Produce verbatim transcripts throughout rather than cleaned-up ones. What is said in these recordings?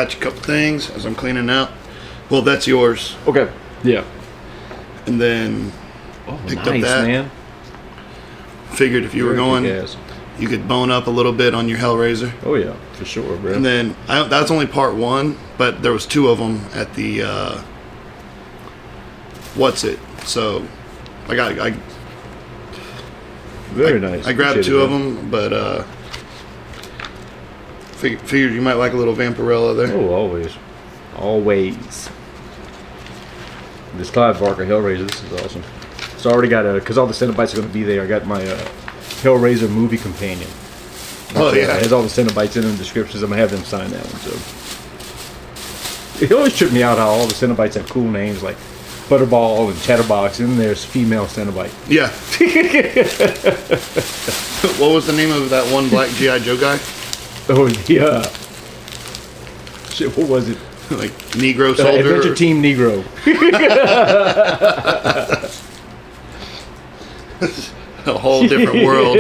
got you a couple things as I'm cleaning out. Well, that's yours. Okay. Yeah. And then Oh, picked nice, up that. man. Figured if you were Very going, kick-ass. you could bone up a little bit on your Hellraiser. Oh yeah, for sure, bro. And then I, that's only part one, but there was two of them at the uh, what's it? So I got I Very I, nice. I grabbed Appreciate two it, of them, but uh, fig- figured you might like a little Vampirella there. Oh, always, always. This Clive Barker Hellraiser. This is awesome. So I already got a because all the Cenobites are going to be there. I got my uh, Hellraiser movie companion. Oh Uh, yeah, it has all the Cenobites in the descriptions. I'm gonna have them sign that one. So it always tripped me out how all the Cenobites have cool names like Butterball and Chatterbox, and there's female Cenobite. yeah. What was the name of that one black G I Joe guy? Oh yeah. Shit, what was it? Like Negro Uh, Soldier. Adventure Team Negro. A whole different world.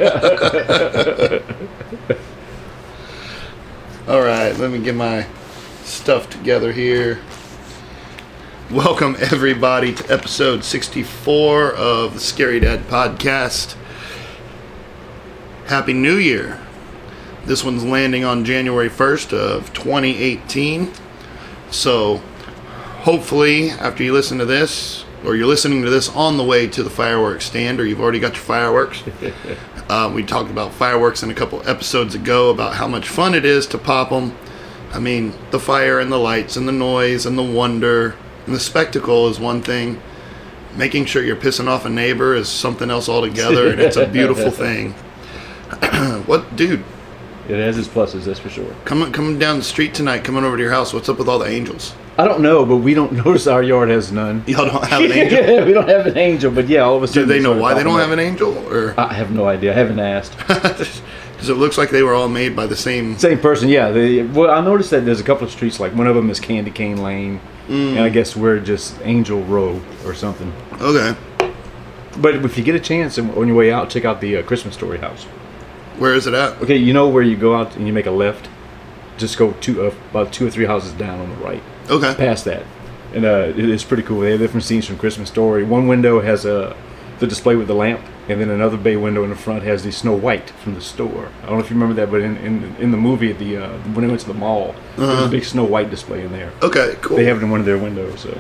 All right, let me get my stuff together here. Welcome everybody to episode sixty-four of the Scary Dad podcast. Happy New Year. This one's landing on January first of twenty eighteen. So hopefully after you listen to this, or you're listening to this on the way to the fireworks stand, or you've already got your fireworks. Um, we talked about fireworks in a couple episodes ago about how much fun it is to pop them. I mean, the fire and the lights and the noise and the wonder and the spectacle is one thing. Making sure you're pissing off a neighbor is something else altogether, and it's a beautiful thing. What, dude? It has its pluses, that's for sure. Coming coming down the street tonight, coming over to your house. What's up with all the angels? I don't know, but we don't notice our yard has none. Y'all don't have an angel? We don't have an angel, but yeah, all of a Do sudden. they know started why they popping don't up. have an angel? Or I have no idea. I haven't asked. because it looks like they were all made by the same. Same person, yeah. They, well, I noticed that there's a couple of streets, like one of them is Candy Cane Lane, and I guess we're just Angel Row or something. Okay, But if you get a chance and on your way out, check out the uh, Christmas Story house. where is it at? Okay, you know where you go out and you make a left? Just go two, uh, about two or three houses down on the right. Okay, Past that. And uh, it- it's pretty cool. They have different scenes from Christmas Story. One window has uh, the display with the lamp, and then another bay window in the front has the Snow White from the store. I don't know if you remember that, but in in, in the movie, the uh, when they went to the mall, there was a big Snow White display in there. okay, cool. They have it in one of their windows. So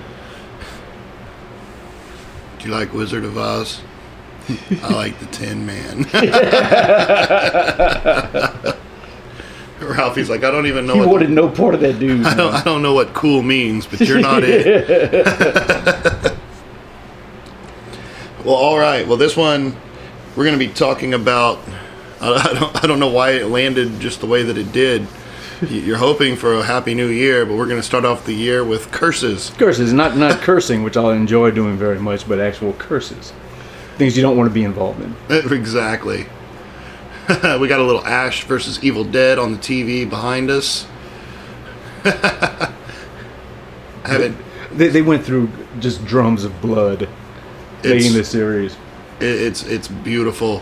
Do you like Wizard of Oz? I like the Tin Man. Ralphie's like, I don't even know he what wanted no part of that dude. I don't, I don't know what cool means, but you're not it. Well, all right. Well, this one we're going to be talking about. I I don't, I don't know why it landed just the way that it did. You- You're hoping for a happy new year, but we're going to start off the year with curses. Curses, not not cursing, which I enjoy doing very much, but actual curses, things you don't want to be involved in. Exactly. We got a little Ash versus Evil Dead on the T V behind us. I haven't. They, they went through just drums of blood making It's- this series. It- It's it's beautiful.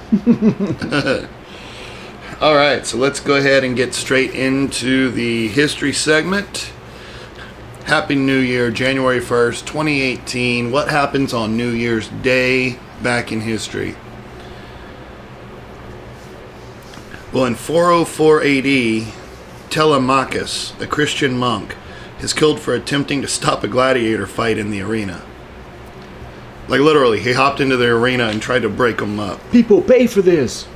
All right, so let's go ahead and get straight into the history segment. Happy New Year, January first, twenty eighteen. What happens on New Year's Day back in history? Well, in four oh four A D, Telemachus, a Christian monk, is killed for attempting to stop a gladiator fight in the arena. Like literally, he hopped into the arena and tried to break them up. People pay for this.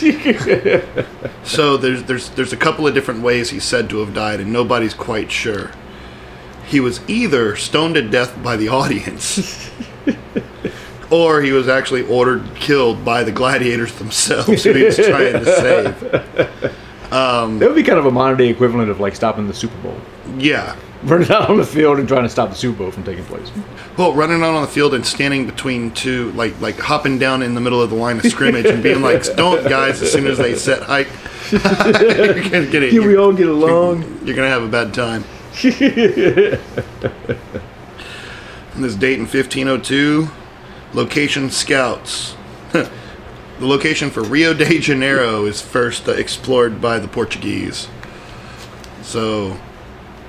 So there's there's there's a couple of different ways he's said to have died, and nobody's quite sure. He was either stoned to death by the audience, or he was actually ordered killed by the gladiators themselves who he was trying to save. That would be kind of a modern day equivalent of like stopping the Super Bowl. Yeah. Running out on the field and trying to stop the Super Bowl from taking place. Well, running out on the field and standing between two, like like hopping down in the middle of the line of scrimmage and being like, "Don't, guys!" As soon as they set hike, you're gonna get it. Can we all get along? You're gonna have a bad time. And this date in fifteen oh two, location scouts. The location for Rio de Janeiro is first uh, explored by the Portuguese. So,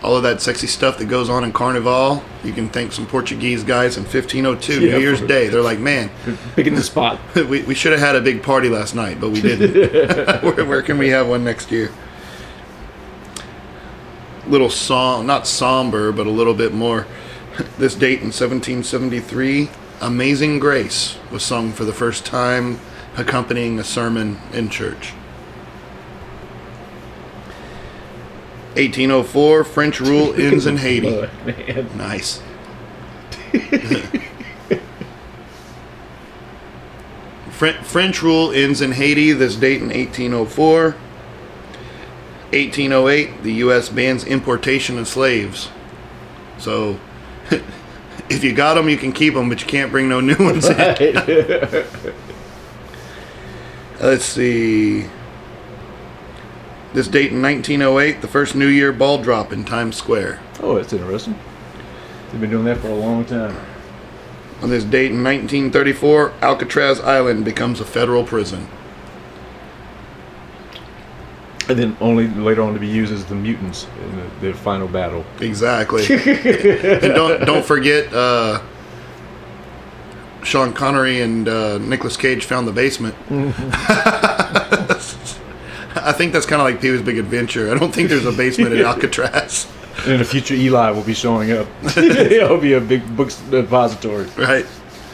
all of that sexy stuff that goes on in Carnival, you can thank some Portuguese guys in fifteen oh two, Yeah, New Year's for- Day. They're like, man, Picking the spot. we, we should have had a big party last night, but we didn't. where, where can we have one next year? Little som, not somber, but a little bit more. This date in seventeen seventy-three, Amazing Grace was sung for the first time, accompanying a sermon in church. eighteen oh four, French rule ends in Haiti. Lord, man. Nice. Fren- French rule ends in Haiti, this date in eighteen oh four. eighteen oh eight, the U S bans importation of slaves. So, if you got them, you can keep them, but you can't bring no new ones in. Right. Let's see. This date in nineteen oh eight, the first New Year ball drop in Times Square. Oh, that's interesting. They've been doing that for a long time. On this date in nineteen thirty-four, Alcatraz Island becomes a federal prison. And then only later on to be used as the mutants in the, their final battle. Exactly. And don't don't forget, uh, Sean Connery and uh, Nicolas Cage found the basement. I think that's kind of like Pee-wee's Big Adventure. I don't think there's a basement in Alcatraz. And in the future, Eli will be showing up. It'll be a big book depository. Right.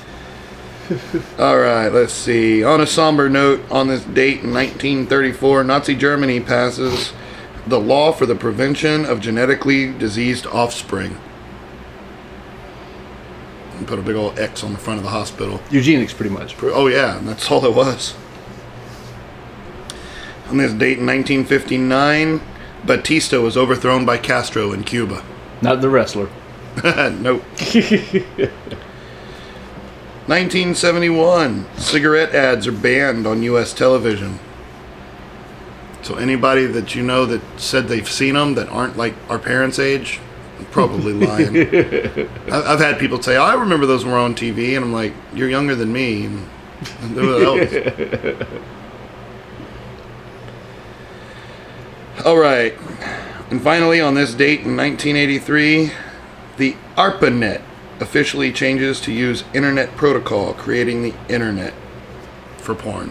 All right, let's see. On a somber note, on this date in nineteen thirty-four, Nazi Germany passes the law for the prevention of genetically diseased offspring. And put a big old X on the front of the hospital. Eugenics, pretty much. Oh, yeah, that's all it was. On this date in nineteen fifty-nine, Batista was overthrown by Castro in Cuba. Not the wrestler. Nope. nineteen seventy-one, cigarette ads are banned on U S television. So anybody that you know that said they've seen them that aren't like our parents' age, probably lying. I- I've had people say, oh, I remember those were on T V, and I'm like, you're younger than me. And, and who the hell is- All right. And finally, on this date in nineteen eighty-three, the ARPANET officially changes to use Internet Protocol, creating the Internet for porn.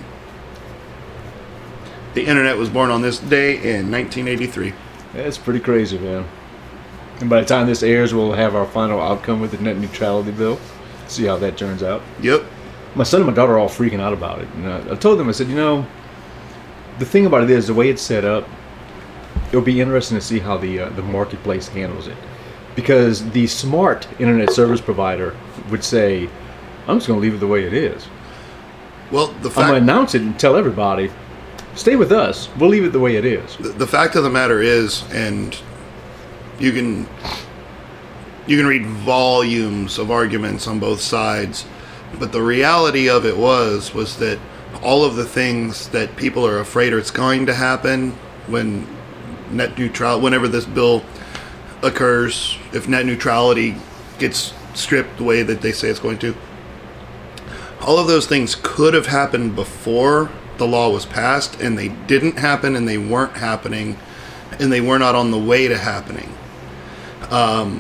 The Internet was born on this day in nineteen eighty-three. That's pretty crazy, man. And by the time this airs, we'll have our final outcome with the net neutrality bill. See how that turns out. Yep. My son and my daughter are all freaking out about it. And I, I told them, I said, you know, the thing about it is the way it's set up, it'll be interesting to see how the uh, the marketplace handles it. Because the smart internet service provider would say, I'm just going to leave it the way it is. Well, the I'm going to fact announce it and tell everybody, stay with us. We'll leave it the way it is. the, the fact of the matter is, and you can you can read volumes of arguments on both sides, but the reality of it was was that all of the things that people are afraid are it's going to happen when net neutral whenever this bill occurs, if net neutrality gets stripped the way that they say it's going to, all of those things could have happened before the law was passed, and they didn't happen, and they weren't happening, and they were not on the way to happening. Um,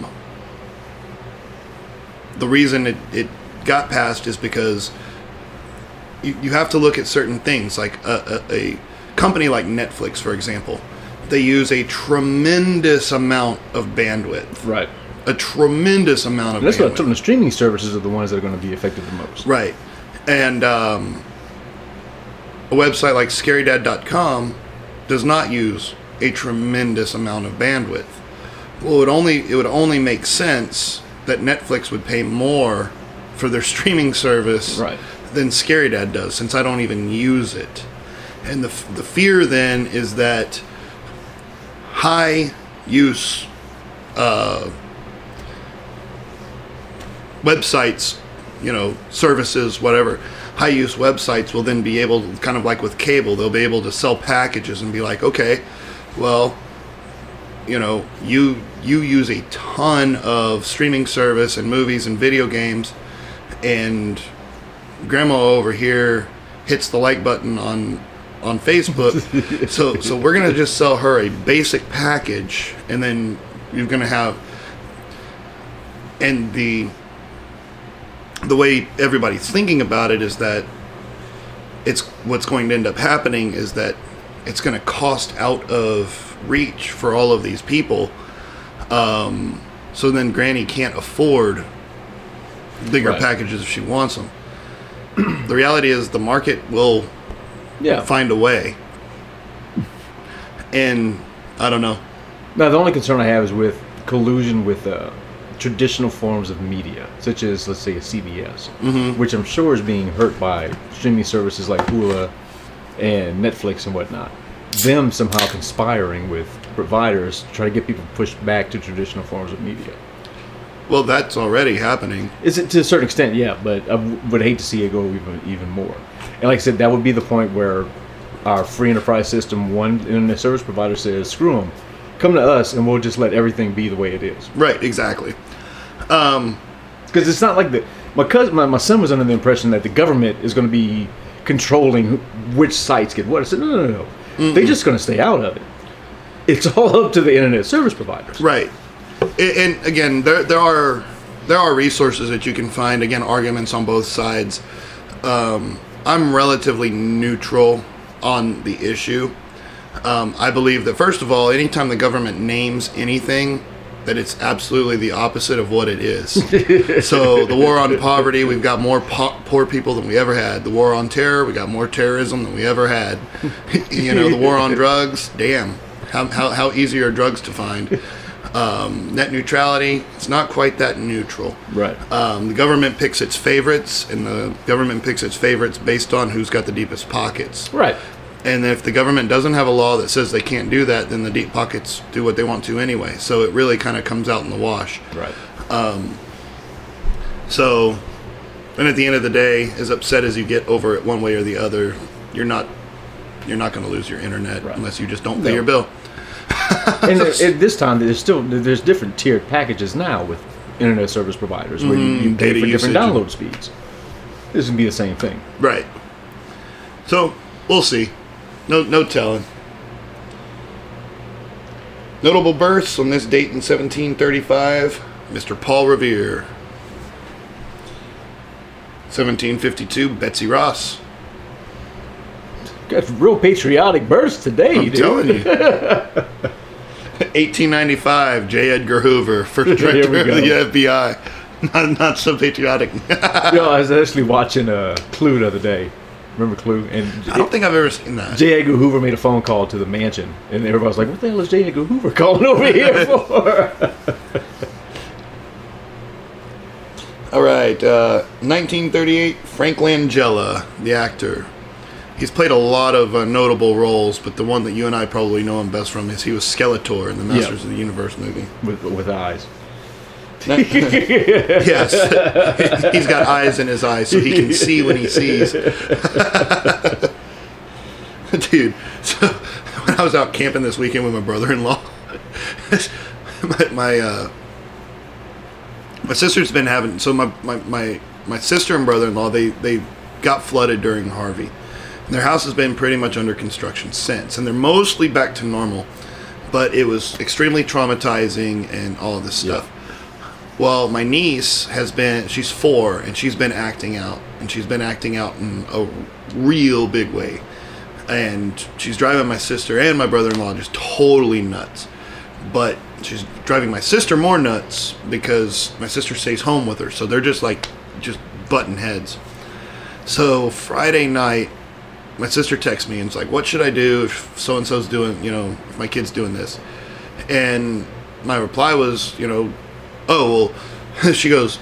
the reason it, it got passed is because you, you have to look at certain things, like a, a, a company like Netflix, for example. They use a tremendous amount of bandwidth. Right. A tremendous amount of That's bandwidth. what I'm telling, the streaming services are the ones that are going to be affected the most. Right. And um, a website like scary dad dot com does not use a tremendous amount of bandwidth. Well, it would only it would only make sense that Netflix would pay more for their streaming service Right. than Scary Dad does, since I don't even use it. And the the fear then is that high use uh, websites, you know, services, whatever, high use websites will then be able to, kind of like with cable, they'll be able to sell packages and be like, okay, well, you know, you you use a ton of streaming service and movies and video games, and grandma over here hits the like button on on Facebook. so so we're gonna just sell her a basic package, and then You're going to have, and the the way everybody's thinking about it is that it's what's going to end up happening is that it's going to cost out of reach for all of these people. Um, so then Granny can't afford bigger Right. packages if she wants them. The reality is the market will Yeah. find a way. And I don't know. Now, the only concern I have is with collusion with uh, traditional forms of media, such as, let's say, a C B S, Mm-hmm. which I'm sure is being hurt by streaming services like Hulu and Netflix and whatnot. Them somehow conspiring with providers to try to get people pushed back to traditional forms of media. Well, that's already happening. Is it to a certain extent, yeah, but I w- would hate to see it go even even more. And like I said, that would be the point where our free enterprise system, one internet service provider says, screw them, come to us and we'll just let everything be the way it is. Right, exactly. Um, Because it's not like the my cousin, my, my son was under the impression that the government is going to be controlling who, which sites get what. I said, no, no, no, no. They're just going to stay out of it. It's all up to the internet service providers. right. And, and again, there there are there are resources that you can find. Again, arguments on both sides. Um, I'm relatively neutral on the issue. Um, I believe that first of all, anytime the government names anything, that it's absolutely the opposite of what it is. So the war on poverty, we've got more po- poor people than we ever had. The war on terror, we got more terrorism than we ever had. You know, the war on drugs, damn, how how, how easy are drugs to find? Um, net neutrality, it's not quite that neutral. Right. Um, the government picks its favorites, and the government picks its favorites based on who's got the deepest pockets. Right. And if the government doesn't have a law that says they can't do that, then the deep pockets do what they want to anyway. So it really kind of comes out in the wash. Right. So, and at the end of the day, as upset as you get over it one way or the other, you're not you're not going to lose your internet Right. unless you just don't pay No. your bill. And at at this time, there's still there's different tiered packages now with internet service providers where you, you pay data for different usage. download speeds. This would be the same thing. Right. So we'll see. No, no telling. Notable births on this date in seventeen thirty-five. Mister Paul Revere. seventeen fifty-two. Betsy Ross. Got real patriotic bursts today, I'm dude. telling you. eighteen ninety-five. J. Edgar Hoover, first Here director we of go. the F B I. Not, not so patriotic. You know, I was actually watching uh, Clue the other day. Remember Clue? And I don't think I've ever seen that. J. Edgar Hoover made a phone call to the mansion, and everybody was like, "What the hell is J. Edgar Hoover calling over here for?" All right, uh, nineteen thirty-eight, Frank Langella, the actor. He's played a lot of uh, notable roles, but the one that you and I probably know him best from is he was Skeletor in the Masters of the Universe movie. with with eyes. Yes, he's got eyes in his eyes, so he can see when he sees. Dude, so when I was out camping this weekend with my brother-in-law, my my, uh, my sister's been having so my, my, my, my sister and brother-in-law they they got flooded during Harvey. And their house has been pretty much under construction since, and they're mostly back to normal, but it was extremely traumatizing and all of this stuff. Well, my niece has been, she's four, and she's been acting out. And she's been acting out in a real big way. And she's driving my sister and my brother-in-law just totally nuts. But she's driving my sister more nuts because my sister stays home with her. So they're just like, just butting heads. So Friday night, my sister texts me and it's like, what should I do if so-and-so's doing, you know, if my kid's doing this? And my reply was, you know, oh, well, she goes,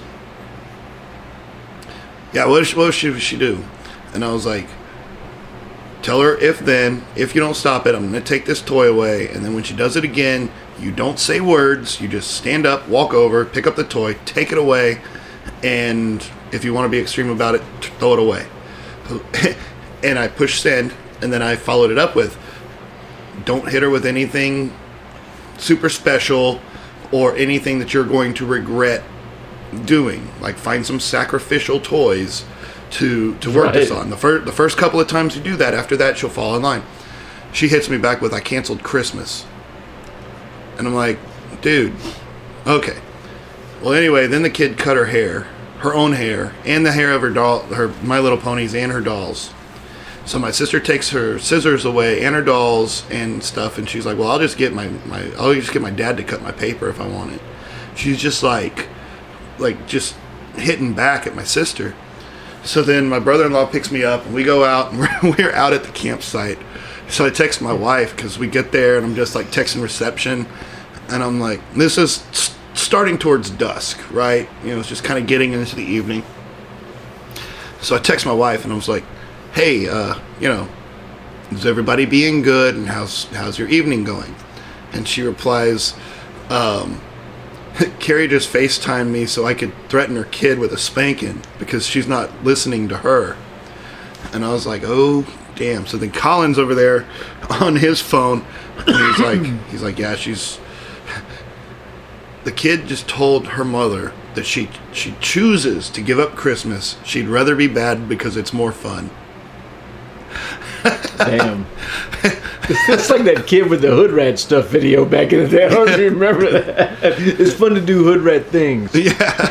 yeah, what, what should she do? And I was like, tell her if then, if you don't stop it, I'm going to take this toy away. And then when she does it again, you don't say words. You just stand up, walk over, pick up the toy, take it away. And if you want to be extreme about it, throw it away. And I pushed send, and then I followed it up with, don't hit her with anything super special or anything that you're going to regret doing. Like find some sacrificial toys to to work Right. this on. The first the first couple of times you do that, after that she'll fall in line. She hits me back with, I canceled Christmas. And I'm like, dude. Okay. Well, anyway, then the kid cut her hair, her own hair, and the hair of her doll, her My Little Ponies, and her dolls. So my sister takes her scissors away and her dolls and stuff, and she's like, "Well, I'll just get my, my I'll just get my dad to cut my paper if I want it." She's just like, like just hitting back at my sister. So then my brother-in-law picks me up, and we go out, and we're, we're out at the campsite. So I text my wife because we get there, and I'm just like texting reception, and I'm like, this is st- starting towards dusk, right? You know, it's just kind of getting into the evening. So I text my wife, and I was like, hey, uh, you know, is everybody being good, and how's how's your evening going? And she replies, um, Carrie just FaceTimed me so I could threaten her kid with a spanking because she's not listening to her. And I was like, oh, damn. So then Colin's over there on his phone, and he's like, he's like, yeah, she's... The kid just told her mother that she she chooses to give up Christmas. She'd rather be bad because it's more fun. Damn. It's like that kid with the hood rat stuff video back in the day. I don't even remember that. It's fun to do hood rat things. Yeah.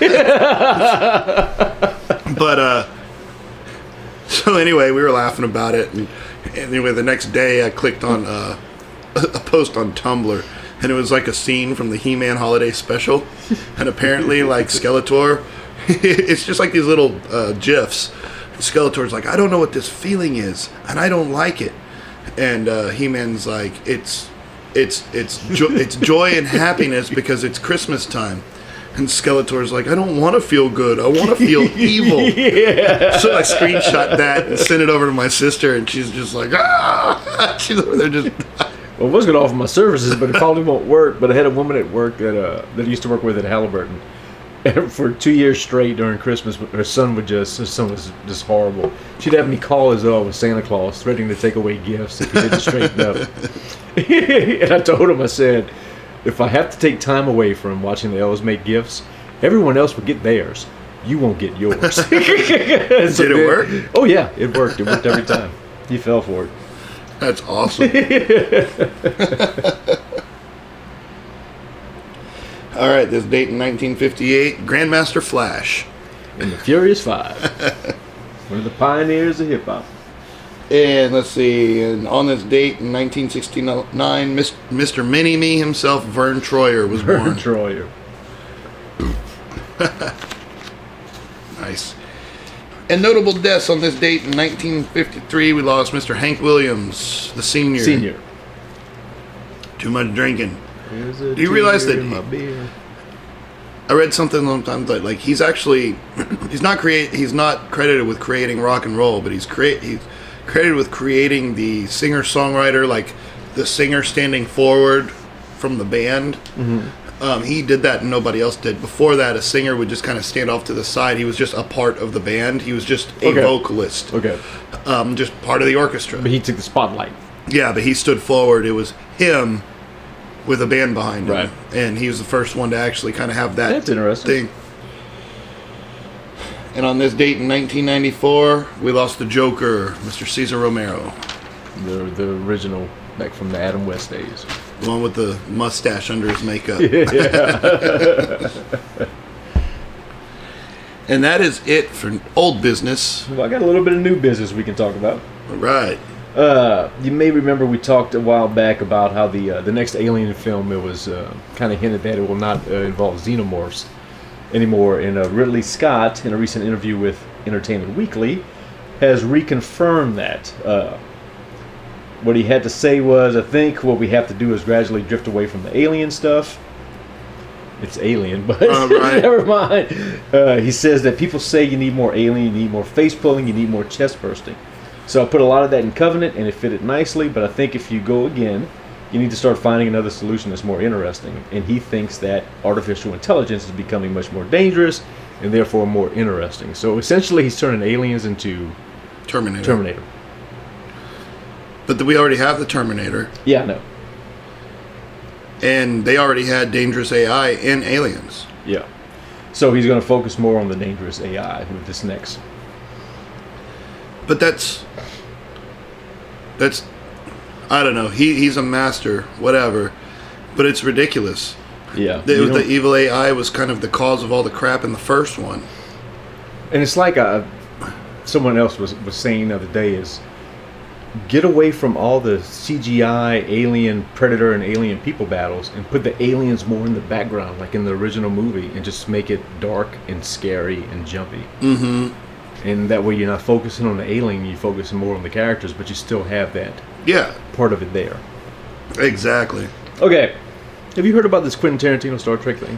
But, uh, so anyway, we were laughing about it. And anyway, the next day I clicked on uh, a post on Tumblr, and it was like a scene from the He-Man holiday special. And apparently, like, Skeletor, it's just like these little uh, GIFs. Skeletor's like, I don't know what this feeling is, and I don't like it. And uh, He-Man's like, it's it's it's jo- it's joy and happiness because it's Christmas time. And Skeletor's like, I don't want to feel good. I want to feel evil. Yeah. So I screenshot that and sent it over to my sister, and she's just like, ah! She's over there just... Well, I was going to offer my services, but it probably won't work. But I had a woman at work that uh, that I used to work with at Halliburton. And for two years straight during Christmas, her son would just, her son was just horrible. She'd have me call as though I was Santa Claus, threatening to take away gifts if he didn't straighten up. And I told him, I said, if I have to take time away from watching the elves make gifts, everyone else will get theirs. You won't get yours. So Did it then, work? Oh, yeah, it worked. It worked every time. He fell for it. That's awesome. All right, this date in nineteen fifty-eight, Grandmaster Flash. In the Furious Five. One of the pioneers of hip-hop. And let's see, and on this date in nineteen sixty-nine, Mister Mini-Me himself, Vern Troyer, was Vern born. Troyer. Nice. And notable deaths on this date in nineteen fifty-three, we lost Mister Hank Williams, the senior. Senior. Too much drinking. Do you realize that he, I read something a long time that like he's actually he's not create he's not credited with creating rock and roll, but he's create he's credited with creating the singer songwriter, like the singer standing forward from the band. Mm-hmm. Um, he did that and nobody else did. Before that, a singer would just kind of stand off to the side. He was just a part of the band. He was just a okay. vocalist. Okay. Um, just part of the orchestra. But he took the spotlight. Yeah, but he stood forward. It was him with a band behind him. Right. And he was the first one to actually kind of have that That's interesting. thing. And on this date in nineteen ninety-four, we lost the Joker, Mister Cesar Romero. The the original, back from the Adam West days. The one with the mustache under his makeup. Yeah. And that is it for old business. Well, I got a little bit of new business we can talk about. All right. Uh, you may remember we talked a while back about how the uh, the next Alien film, it was uh, kind of hinted that it will not uh, involve xenomorphs anymore. And uh, Ridley Scott, in a recent interview with Entertainment Weekly, has reconfirmed that. Uh, what he had to say was, I think what we have to do is gradually drift away from the alien stuff. It's alien, but uh, right. never mind. Uh, he says that people say you need more alien, you need more face pulling, you need more chest bursting. So I put a lot of that in Covenant, and it fit it nicely, but I think if you go again, you need to start finding another solution that's more interesting. And he thinks that artificial intelligence is becoming much more dangerous, and therefore more interesting. So essentially he's turning aliens into Terminator. Terminator. But the, we already have the Terminator. Yeah, I know. And they already had dangerous A I in Aliens. Yeah. So he's going to focus more on the dangerous A I with this next. But that's... That's... I don't know. He He's a master, whatever. But it's ridiculous. Yeah. The, You know- the evil A I was kind of the cause of all the crap in the first one. And it's like a, someone else was, was saying the other day is, get away from all the C G I alien predator and alien people battles and put the aliens more in the background, like in the original movie, and just make it dark and scary and jumpy. Mm-hmm. And that way you're not focusing on the alien, you're focusing more on the characters, but you still have that Yeah, part of it there. exactly. Okay. Have you heard about this Quentin Tarantino Star Trek thing?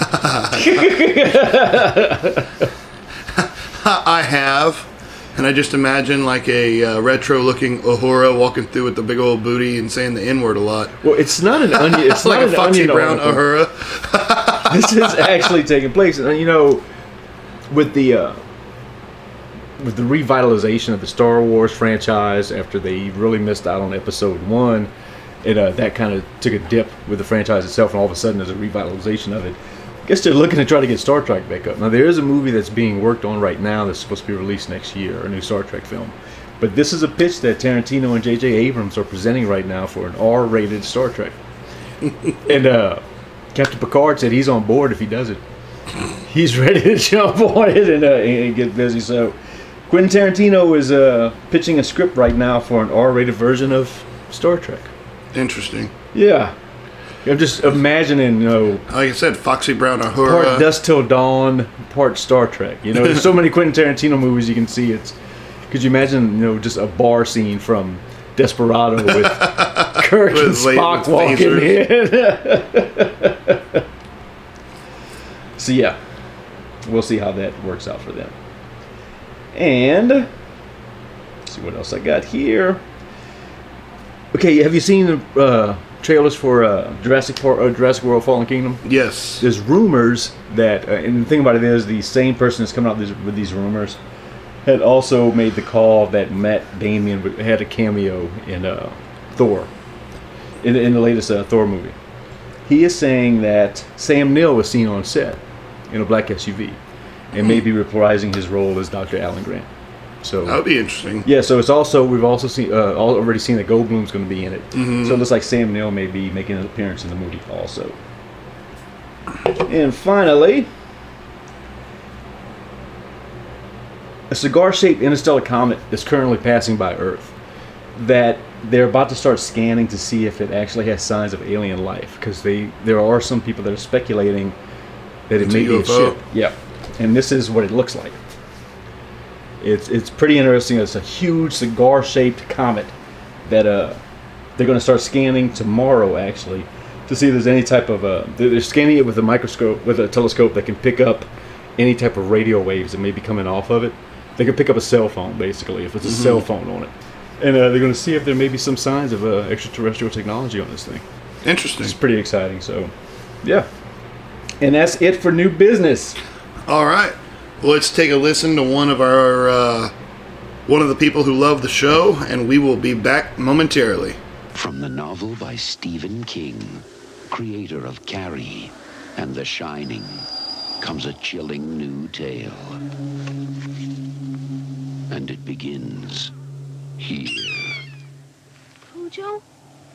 I have. And I just imagine like a uh, retro-looking Uhura walking through with the big old booty and saying the N-word a lot. Well, it's not an onion. It's like not a an Foxy onion Brown article. Uhura. This is actually taking place, and you know, with the uh, with the revitalization of the Star Wars franchise after they really missed out on Episode One, it uh, that kind of took a dip with the franchise itself, and all of a sudden there's a revitalization of it. I guess they're looking to try to get Star Trek back up. Now, there is a movie that's being worked on right now that's supposed to be released next year, a new Star Trek film. But this is a pitch that Tarantino and J J Abrams are presenting right now for an R-rated Star Trek. And uh, Captain Picard said he's on board if he does it. He's ready to jump on it and, uh, and get busy. So, Quentin Tarantino is uh, pitching a script right now for an R-rated version of Star Trek. Interesting. Yeah. I'm just imagining, you know, Like I said, Foxy Brown Uhura. part Dusk Till Dawn, part Star Trek. You know, there's so many Quentin Tarantino movies you can see. It's could you imagine, you know, just a bar scene from Desperado with Kirk With and Spock walking in. So yeah, we'll see how that works out for them. And let's see what else I got here. Okay, have you seen the uh, trailers for uh, Jurassic Park, uh, Jurassic World: Fallen Kingdom? Yes. There's rumors that, uh, and the thing about it is, the same person that's coming out with these, with these rumors had also made the call that Matt Damon would- had a cameo in uh, Thor, in, in the latest uh, Thor movie. He is saying that Sam Neill was seen on set in a black S U V, and may be reprising his role as Doctor Alan Grant. So That would be interesting. yeah, so it's also we've also seen uh, already seen that Goldblum's going to be in it. Mhm. So it looks like Sam Neill may be making an appearance in the movie also. And finally, a cigar-shaped interstellar comet is currently passing by Earth. That they're about to start scanning to see if it actually has signs of alien life, because they there are some people that are speculating that it It's may a be U a F O. ship. Yeah, and this is what it looks like. It's it's pretty interesting. It's a huge cigar-shaped comet that uh they're going to start scanning tomorrow, actually, to see if there's any type of uh they're they're scanning it with a microscope, with a telescope that can pick up any type of radio waves that may be coming off of it. They can pick up a cell phone, basically, if it's a Mhm. cell phone on it, and uh, they're going to see if there may be some signs of uh, extraterrestrial technology on this thing. Interesting. It's pretty exciting. So, yeah, and that's it for new business. All right. Well, let's take a listen to one of our uh, one of the people who love the show, and we will be back momentarily. From the novel by Stephen King, creator of Carrie and The Shining, comes a chilling new tale. And it begins here. Cujo?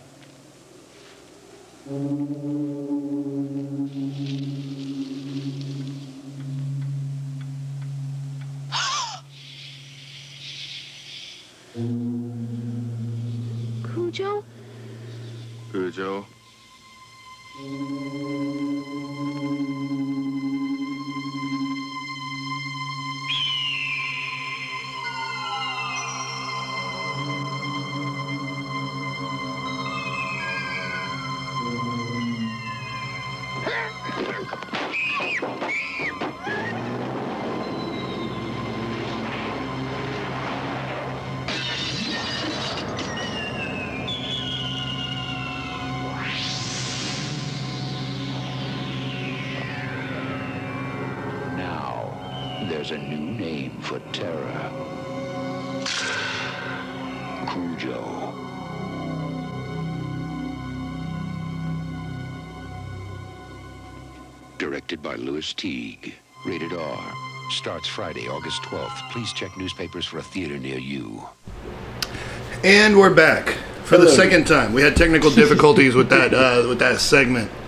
Cujo? Cujo. Now, there's a new name for terror. Cujo. Directed by Louis Teague. Rated R. Starts Friday, August twelfth. Please check newspapers for a theater near you. And we're back for the Hello. second time. We had technical difficulties with that uh, with that segment.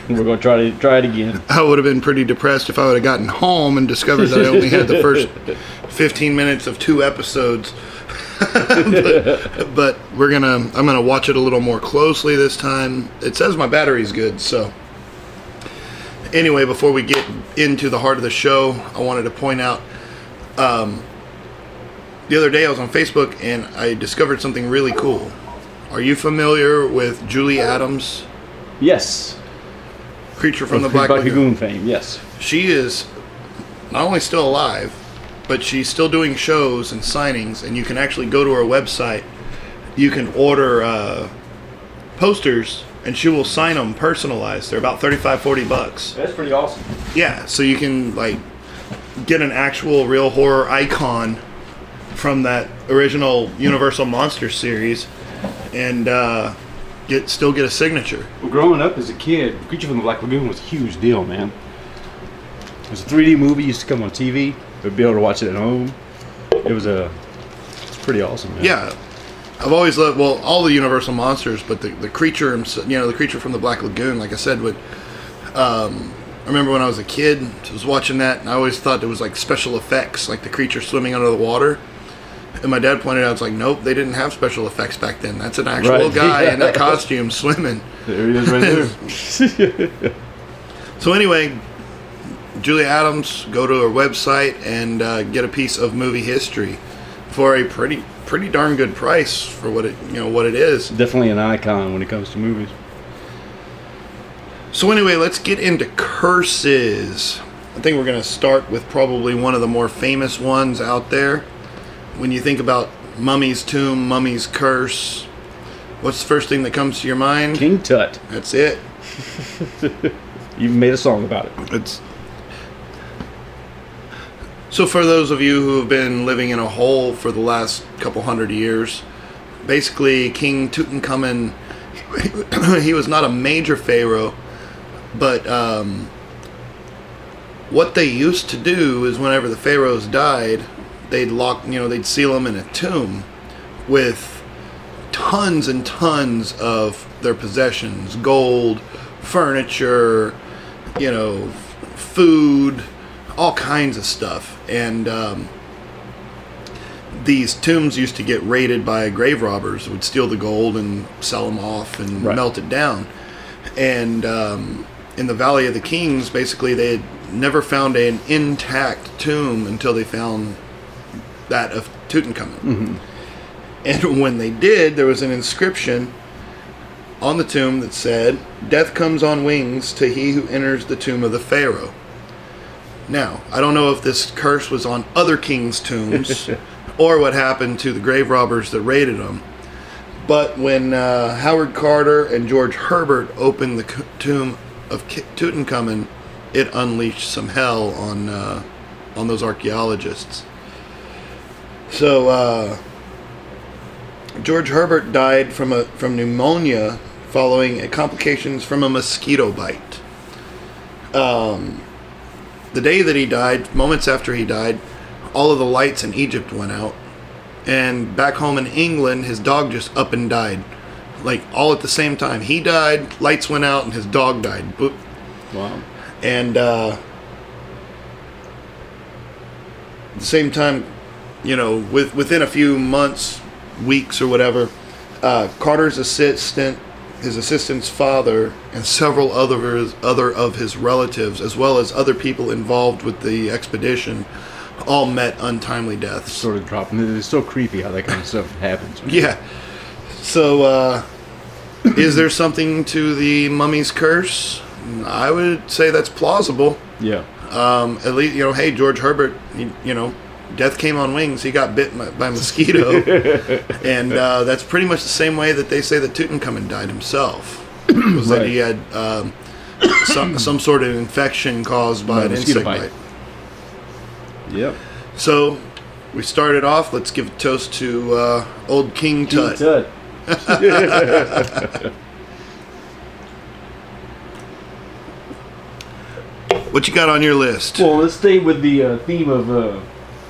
We're going to try to try it again. I would have been pretty depressed if I would have gotten home and discovered that I only had the first fifteen minutes of two episodes. but, but we're gonna, I'm gonna watch it a little more closely this time. It says my battery's good, so. Anyway, before we get into the heart of the show, I wanted to point out, um, the other day I was on Facebook and I discovered something really cool. Are you familiar with Julie Adams? Yes. Creature from Of the Black Lagoon. Lagoon fame, yes. She is not only still alive, but she's still doing shows and signings, and you can actually go to her website. You can order uh, posters, and she will sign them personalized. They're about thirty-five, forty bucks. That's pretty awesome. Yeah, so you can like get an actual real horror icon from that original Universal Monsters series, and uh, get still get a signature. Well, growing up as a kid, Creature from the Black Lagoon was a huge deal, man. It was a three D movie, used to come on T V. We'd be able to watch it at home. It was a, it's pretty awesome, man. Yeah, I've always loved, well, all the Universal Monsters, but the, the creature, himself- you know, the creature from the Black Lagoon, like I said, would, um, I remember when I was a kid, I was watching that, and I always thought it was like special effects, like the creature swimming under the water. And my dad pointed out, it's like, nope, they didn't have special effects back then. That's an actual Right. guy in a costume swimming. There he is right there. So anyway, Julie Adams, go to her website and uh, get a piece of movie history for a pretty pretty darn good price for what it you know what it is. Definitely an icon when it comes to movies. So anyway, let's get into curses. I think we're going to start with probably one of the more famous ones out there. When you think about Mummy's Tomb, Mummy's Curse, what's the first thing that comes to your mind? King Tut. That's it. You made a song about it. It's so for those of you who have been living in a hole for the last couple hundred years, basically King Tutankhamun, he was not a major pharaoh, but um, what they used to do is whenever the pharaohs died, they'd lock, you know, they'd seal them in a tomb with tons and tons of their possessions, gold, furniture, you know, food, all kinds of stuff. And um, these tombs used to get raided by grave robbers who would steal the gold and sell them off and Right. melt it down. And um, in the Valley of the Kings, basically they had never found an intact tomb until they found that of Tutankhamun. Mm-hmm. And when they did, there was an inscription on the tomb that said, "Death comes on wings to he who enters the tomb of the Pharaoh." Now, I don't know if this curse was on other kings' tombs or what happened to the grave robbers that raided them. But when uh, Howard Carter and George Herbert opened the c- tomb of K- Tutankhamun, it unleashed some hell on uh, on those archaeologists. So uh, George Herbert died from a from pneumonia following complications from a mosquito bite. Um, the day that he died, moments after he died, all of the lights in Egypt went out, and back home in England, his dog just up and died, like all at the same time. He died, lights went out, and his dog died. Boop. Wow. And uh, at the same time, you know, with within a few months, weeks or whatever, uh, Carter's assistant, his assistant's father, and several other other of his relatives, as well as other people involved with the expedition, all met untimely deaths. Sort of dropping. It's so creepy how that kind of stuff happens. Man. Yeah. So, uh, is there something to the mummy's curse? I would say that's plausible. Yeah. Um, at least, you know, hey, George Herbert, you, you know, death came on wings. He got bit by, by a mosquito. And uh, that's pretty much the same way that they say that Tutankhamun died himself. Was that he had um, some, some sort of infection caused by By an mosquito insect bite. bite. Yep. So, we started off. Let's give a toast to uh, old King Tut. Tut. What you got on your list? Well, let's stay with the uh, theme of uh,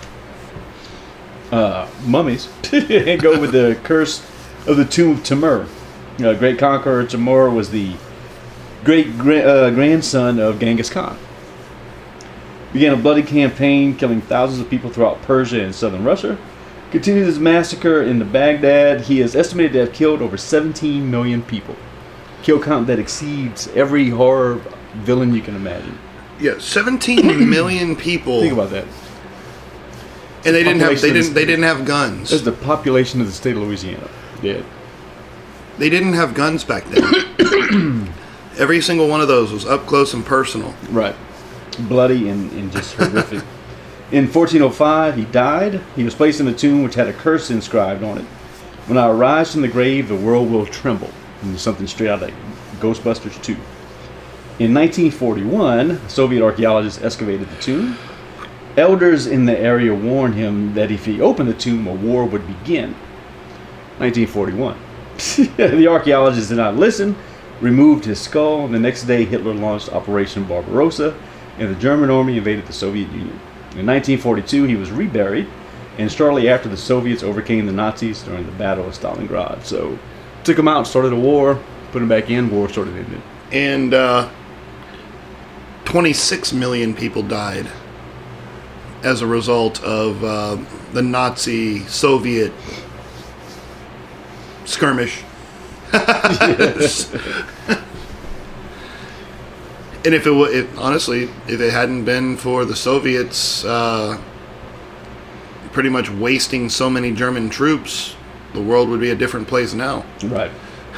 uh, mummies and go with the curse of the tomb of Timur. Uh, great conqueror Timur was the great gra- uh, grandson of Genghis Khan. Began a bloody campaign killing thousands of people throughout Persia and southern Russia. Continued his massacre into Baghdad. He is estimated to have killed over seventeen million people. Kill count that exceeds every horror villain you can imagine. Yeah, seventeen million people. Think about that. And they didn't have they Population didn't is- they didn't have guns. That's the population of the state of Louisiana. Dead. They didn't have guns back then. Every single one of those was up close and personal. Right. Bloody and, and just horrific. In fourteen oh five, he died. He was placed in a tomb which had a curse inscribed on it. When I arise from the grave, the world will tremble. And there's something straight out of Ghostbusters two. In nineteen forty-one, Soviet archaeologists excavated the tomb. Elders in the area warned him that if he opened the tomb, a war would begin. nineteen forty-one. The archaeologists did not listen, removed his skull, and the next day Hitler launched Operation Barbarossa, and the German army invaded the Soviet Union. In nineteen forty-two, he was reburied, and shortly after, the Soviets overcame the Nazis during the Battle of Stalingrad. So, took him out, started a war, put him back in, war sort of ended. And uh, twenty-six million people died as a result of uh, the Nazi Soviet skirmish. Yes. And if it would, honestly, if it hadn't been for the Soviets uh, pretty much wasting so many German troops, the world would be a different place now. Right.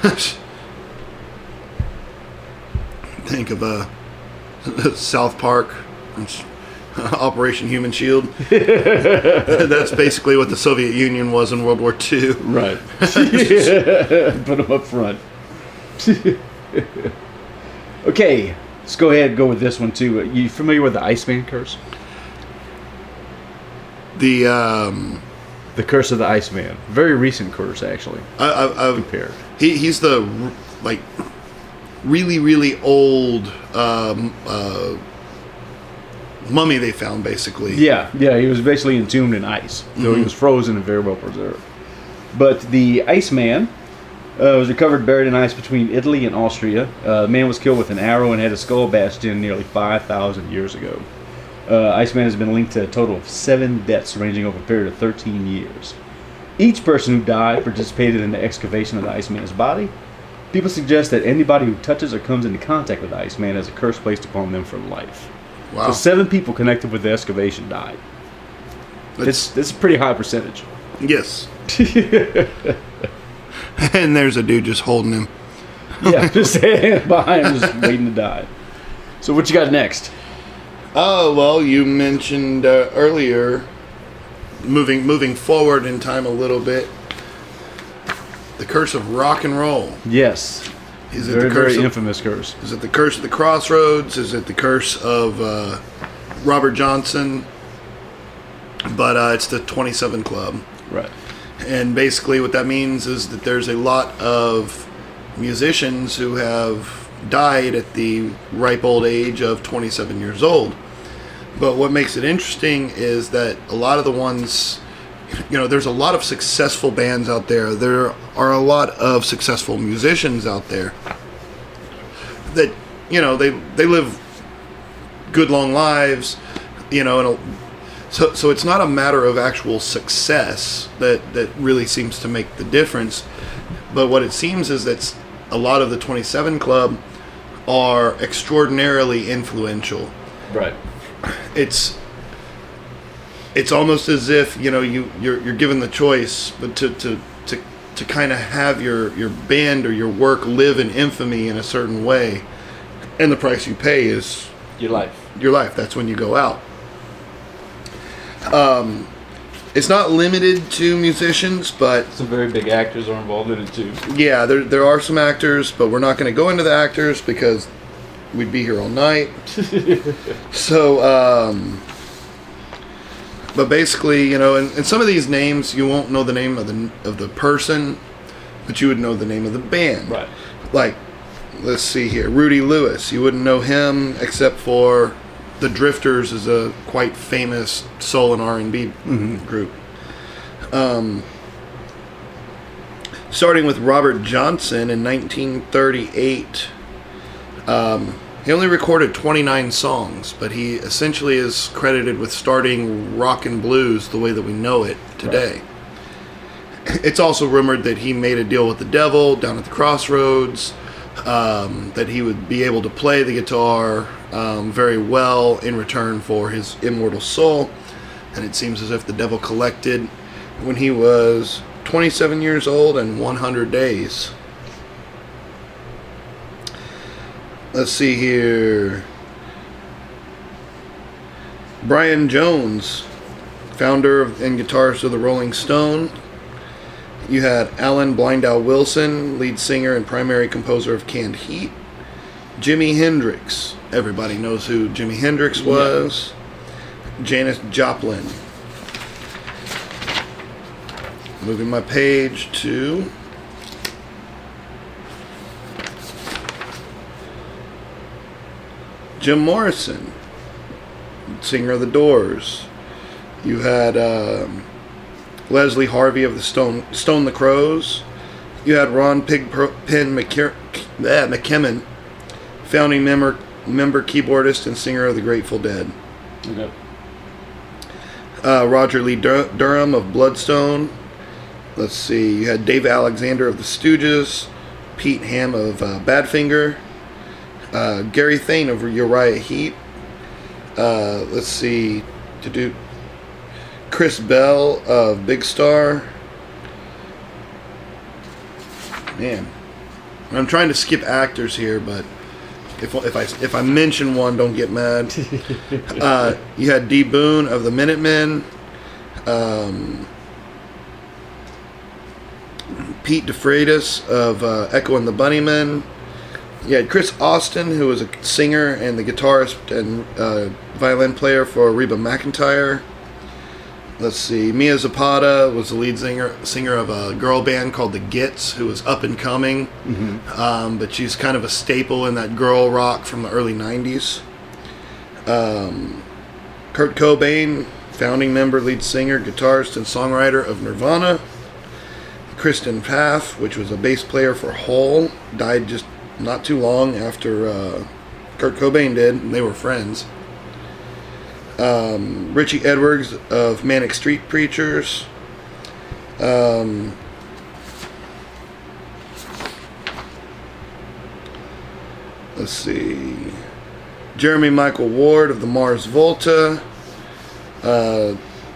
Think of uh, South Park, Operation Human Shield. That's basically what the Soviet Union was in World War Two. Right. Put them up front. Okay, let's go ahead and go with this one too. Are you familiar with the Iceman curse? The um, The curse of the Iceman. Very recent curse, actually. I, I, I, Compared. he he's the r- like really really old um, uh, mummy they found, basically. Yeah, yeah, he was basically entombed in ice. So he was frozen and very well preserved. But the Iceman uh, was recovered buried in ice between Italy and Austria. Uh, the man was killed with an arrow and had his skull bashed in nearly five thousand years ago. Uh, Iceman has been linked to a total of seven deaths ranging over a period of thirteen years. Each person who died participated in the excavation of the Iceman's body. People suggest that anybody who touches or comes into contact with the Iceman has a curse placed upon them for life. Wow. So seven people connected with the excavation died. That's- It's, it's a pretty high percentage. Yes. And there's a dude just holding him. Yeah, just standing behind him, just waiting to die. So what you got next? Oh, well, you mentioned uh, earlier, moving moving forward in time a little bit, the curse of rock and roll. Yes. Is it Very, the curse very of, infamous curse. Is it the curse of the Crossroads? Is it the curse of uh, Robert Johnson? But uh, it's the twenty-seven Club. Right. And basically what that means is that there's a lot of musicians who have died at the ripe old age of twenty-seven years old. But what makes it interesting is that a lot of the ones, you know, there's a lot of successful bands out there. There are a lot of successful musicians out there that, you know, they they live good long lives, you know, and so so it's not a matter of actual success that that really seems to make the difference. But what it seems is that a lot of the twenty-seven Club are extraordinarily influential. Right. It's it's almost as if, you know, you you're you're given the choice, but to to to, to kind of have your your band or your work live in infamy in a certain way, and the price you pay is Your life. your life. That's when you go out. Um, it's not limited to musicians, but Some very big actors are involved in it too. yeah, there there are some actors, but we're not going to go into the actors because we'd be here all night. So, um, but basically, you know, and, and some of these names you won't know the name of the of the person, but you would know the name of the band. Right. Like, let's see here, Rudy Lewis. You wouldn't know him except for the Drifters is a quite famous soul and R and B Mm-hmm. group. Um, starting with Robert Johnson in nineteen thirty-eight. Um, he only recorded twenty-nine songs, but he essentially is credited with starting rock and blues the way that we know it today. Right. It's also rumored that he made a deal with the devil down at the crossroads, um, that he would be able to play the guitar um, very well in return for his immortal soul. And it seems as if the devil collected when he was twenty-seven years old and one hundred days. Let's see here. Brian Jones, founder of, and guitarist of the Rolling Stone. You had Alan Blindell Wilson, lead singer and primary composer of Canned Heat. Jimi Hendrix. Everybody knows who Jimi Hendrix was. Yeah. Janis Joplin. Moving my page to Jim Morrison, singer of the Doors. You had um, Leslie Harvey of the Stone Stone the Crows. You had Ron Pigpen McKer- uh, McKemmon, founding member, member, keyboardist, and singer of the Grateful Dead. Okay. Uh, Roger Lee Dur- Durham of Bloodstone. Let's see. You had Dave Alexander of the Stooges, Pete Ham of uh, Badfinger, uh, Gary Thane of Uriah Heep. Uh, let's see. To do Chris Bell of Big Star. Man, I'm trying to skip actors here, but if if I if I mention one, don't get mad. uh, you had D. Boone of the Minutemen. Um, Pete DeFreitas of uh, Echo and the Bunnymen. You had Chris Austin, who was a singer and the guitarist and uh, violin player for Reba McEntire. Let's see. Mia Zapata was the lead singer singer of a girl band called the Gits, who was up and coming. Mm-hmm. Um, but she's kind of a staple in that girl rock from the early nineties. Um, Kurt Cobain, founding member, lead singer, guitarist, and songwriter of Nirvana. Kristen Pfaff, which was a bass player for Hole, died just not too long after uh, Kurt Cobain did, and they were friends. Um, Richie Edwards of Manic Street Preachers. Um, let's see. Jeremy Michael Ward of the Mars Volta. Uh,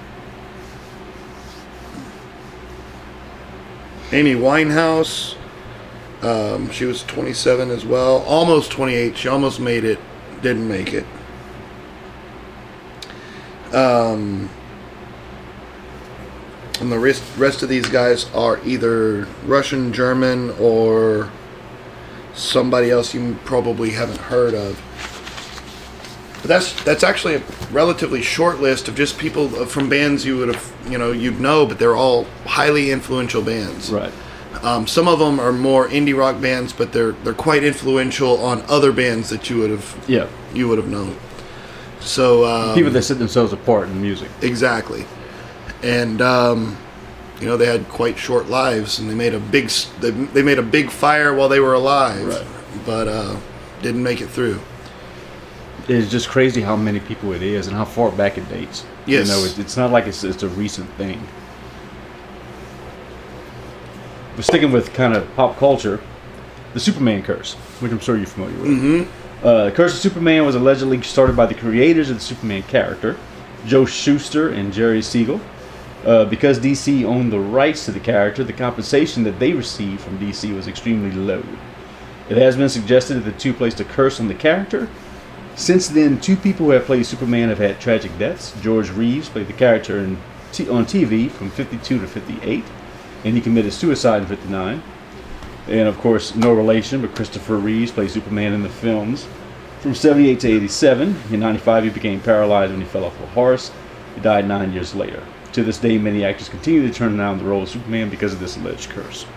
Amy Winehouse. Um, she was twenty-seven as well. Almost twenty-eight. She almost made it. Didn't make it. Um, and the rest, rest of these guys are either Russian, German, or somebody else you probably haven't heard of. But that's that's actually a relatively short list of just people from bands you would have, you know, you'd know, but they're all highly influential bands. Right. Um, some of them are more indie rock bands, but they're they're quite influential on other bands that you would have yeah you would have known. So um, people that set themselves apart in music. Exactly, and um, you know, they had quite short lives, and they made a big they, they made a big fire while they were alive, right. but uh, didn't make it through. It's just crazy how many people it is and how far back it dates. Yes, you know, it, it's not like it's it's a recent thing. But sticking with kind of pop culture, the Superman curse, which I'm sure you're familiar with. Mm-hmm. Uh, the Curse of Superman was allegedly started by the creators of the Superman character, Joe Shuster and Jerry Siegel. Uh, because D C owned the rights to the character, the compensation that they received from D C was extremely low. It has been suggested that the two placed a curse on the character. Since then, two people who have played Superman have had tragic deaths. George Reeves played the character in t- on T V from fifty-two to fifty-eight, and he committed suicide in fifty-nine. And of course, no relation, but Christopher Reeves played Superman in the films from seventy-eight to eighty-seven. In ninety-five, he became paralyzed when he fell off a horse. He died nine years later. To this day, many actors continue to turn down the role of Superman because of this alleged curse.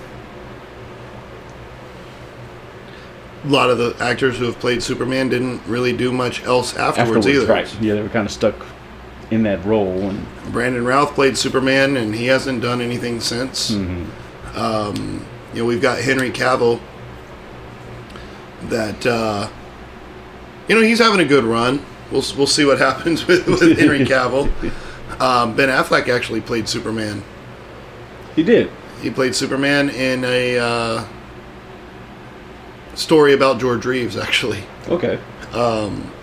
A lot of the actors who have played Superman didn't really do much else afterwards, afterwards either. Right. Yeah, they were kind of stuck in that role. And Brandon Routh played Superman, and he hasn't done anything since. Mm-hmm. Um, you know, we've got Henry Cavill, that uh, you know he's having a good run. We'll we'll see what happens with, with Henry Cavill. Um, Ben Affleck actually played Superman. He did. He played Superman in a uh, story about George Reeves, actually. Okay. Um,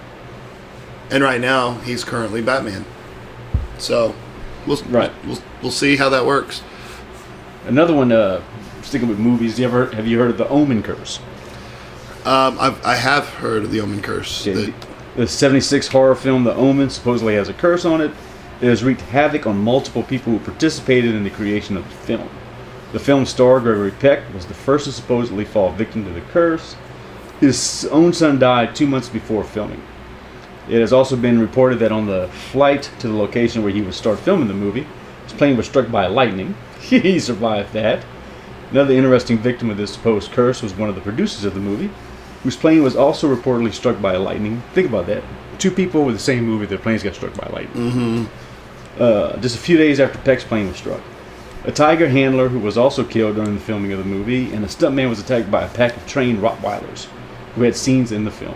and right now, he's currently Batman. So, we'll right. we'll, we'll see how that works. Another one, uh, sticking with movies, you ever have you heard of the Omen Curse? Um, I've, I have heard of the Omen Curse. Okay. The, The seventy-six horror film The Omen supposedly has a curse on it. It has wreaked havoc on multiple people who participated in the creation of the film. The film star, Gregory Peck, was the first to supposedly fall victim to the curse. His own son died two months before filming. It has also been reported that on the flight to the location where he would start filming the movie, his plane was struck by lightning. He survived that. Another interesting victim of this supposed curse was one of the producers of the movie, whose plane was also reportedly struck by lightning. Think about that. Two people with the same movie, their planes got struck by lightning. mm-hmm. Uh, just a few days after Peck's plane was struck. A tiger handler who was also killed during the filming of the movie, and a stuntman was attacked by a pack of trained Rottweilers who had scenes in the film.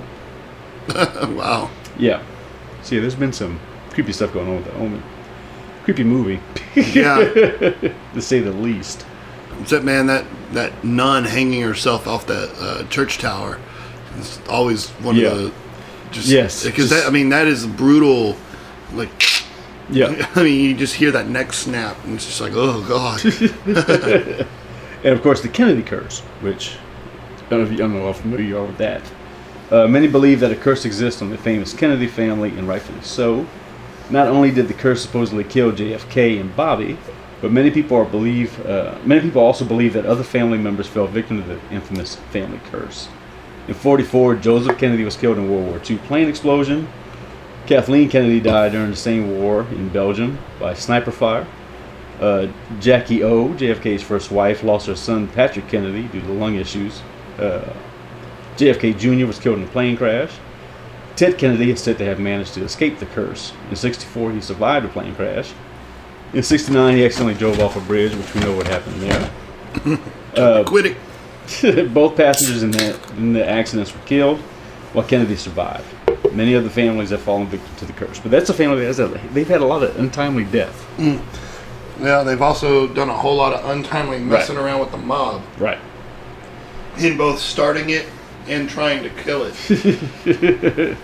Wow. Yeah. See, there's been some creepy stuff going on with The Omen. Creepy movie. Yeah. To say the least. Except, man, that, that nun hanging herself off that uh, church tower is always one Yeah. of the... Just, Yes, Because, just- that I mean, that is brutal. Like... Yeah. I mean, you just hear that neck snap, and it's just like, oh, God. And, of course, the Kennedy curse, which I don't know if you I don't know how familiar you are with that. Uh, many believe that a curse exists on the famous Kennedy family, and rightfully so. Not only did the curse supposedly kill J F K and Bobby, but many people are believe uh, many people also believe that other family members fell victim to the infamous family curse. In forty-four, Joseph Kennedy was killed in World War Two plane explosion. Kathleen Kennedy died during the same war in Belgium by sniper fire. Uh, Jackie O, J F K's first wife, lost her son Patrick Kennedy due to lung issues. Uh, J F K Junior was killed in a plane crash. Ted Kennedy is said to have managed to escape the curse. In sixty-four, he survived a plane crash. In sixty-nine, he accidentally drove off a bridge, which we know what happened there. Uh, Quit it. Both passengers in the, in the accidents were killed, while Kennedy survived. Many other families have fallen victim to the curse. But that's a family that has a, they've had a lot of untimely death. Mm. Yeah, they've also done a whole lot of untimely messing Right. around with the mob. Right. In both starting it and trying to kill it.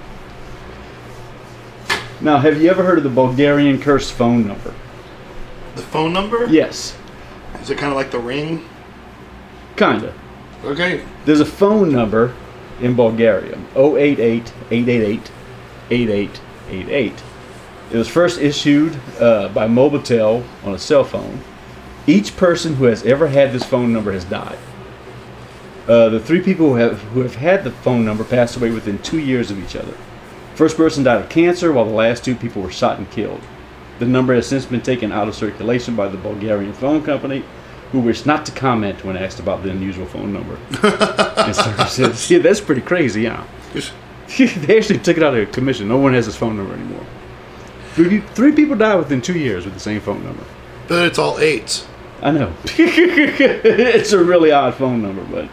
Now, have you ever heard of the Bulgarian curse phone number? The phone number? Yes. Is it kind of like the ring? Kinda. Okay. There's a phone number in Bulgaria, oh eight eight, eight eight eight, eight eight eight eight. It was first issued uh, by Mobitel on a cell phone. Each person who has ever had this phone number has died. Uh, the three people who have who have had the phone number passed away within two years of each other. First person died of cancer, while the last two people were shot and killed. The number has since been taken out of circulation by the Bulgarian phone company, who wished not to comment when asked about the unusual phone number. And so said, yeah, that's pretty crazy, yeah. Just, They actually took it out of commission. No one has his phone number anymore. Three, three people died within two years with the same phone number. but it's all eights. I know. It's a really odd phone number, but...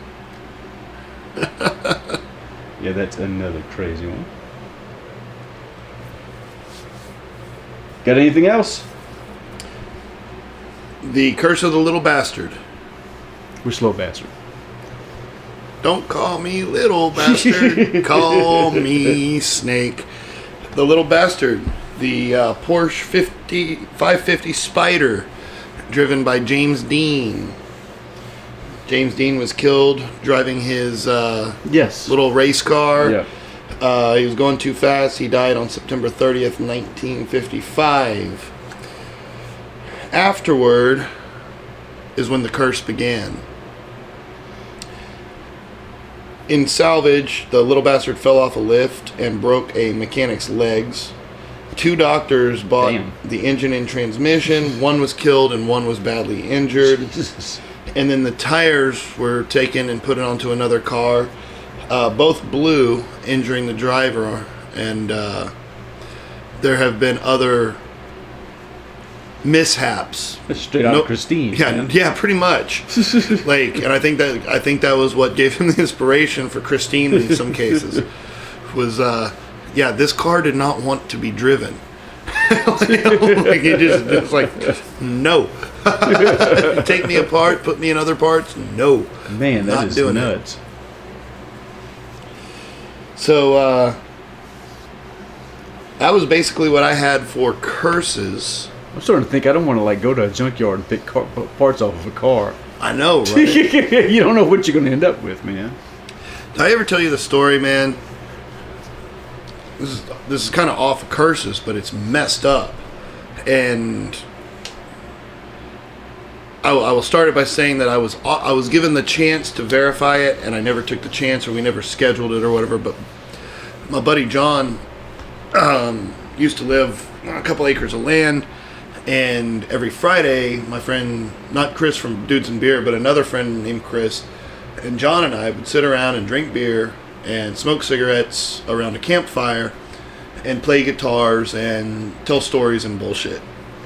yeah, that's another crazy one. Got anything else? The Curse of the Little Bastard. We're slow bastard. Don't call me little bastard. Call me Snake. The Little Bastard. The uh, Porsche fifty, five fifty Spider, driven by James Dean. James Dean was killed driving his uh, Yes. little race car. Yeah. Uh, he was going too fast. He died on September thirtieth, nineteen fifty-five. Afterward is when the curse began. In salvage, the little bastard fell off a lift and broke a mechanic's legs. Two doctors bought Damn. the engine and transmission. One was killed and one was badly injured. Jesus. And then the tires were taken and put onto another car. Uh, both blew, injuring the driver. And uh, there have been other mishaps. Straight out No- of Christine. Yeah, man. yeah, pretty much. Like, and I think that I think that was what gave him the inspiration for Christine in some cases. Was uh, yeah, this car did not want to be driven. like it just it's like no. Take me apart, put me in other parts. No, Man, that not is doing it. nuts. So uh, that was basically what I had for curses. I'm starting to think I don't want to like go to a junkyard and pick car, parts off of a car. I know, right? You don't know what you're going to end up with, man. Did I ever tell you the story, man? This is this is kind of off of curses, but it's messed up. And I, I will start it by saying that I was I was given the chance to verify it, and I never took the chance, or we never scheduled it, or whatever. But my buddy John um, used to live on a couple acres of land, and every Friday, my friend, not Chris from Dudes and Beer, but another friend named Chris, and John and I would sit around and drink beer and smoke cigarettes around a campfire and play guitars and tell stories and bullshit.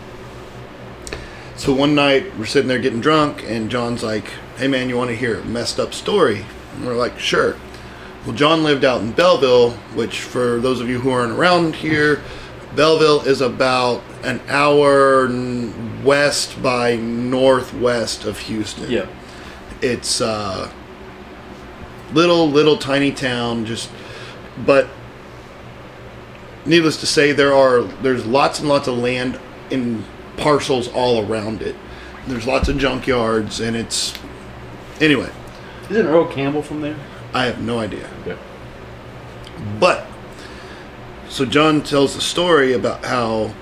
So one night we're sitting there getting drunk, and John's like, "Hey man, you want to hear a messed up story?" And we're like, "Sure." Well, John lived out in Belleville, which for those of you who aren't around here, Belleville is about an hour n- west by northwest of Houston. Yeah. It's uh little little tiny town, just but needless to say, there are there's lots and lots of land in parcels all around it. There's lots of junkyards, and it's anyway, Isn't Earl Campbell from there? I have no idea. Yeah. But so John tells the story about how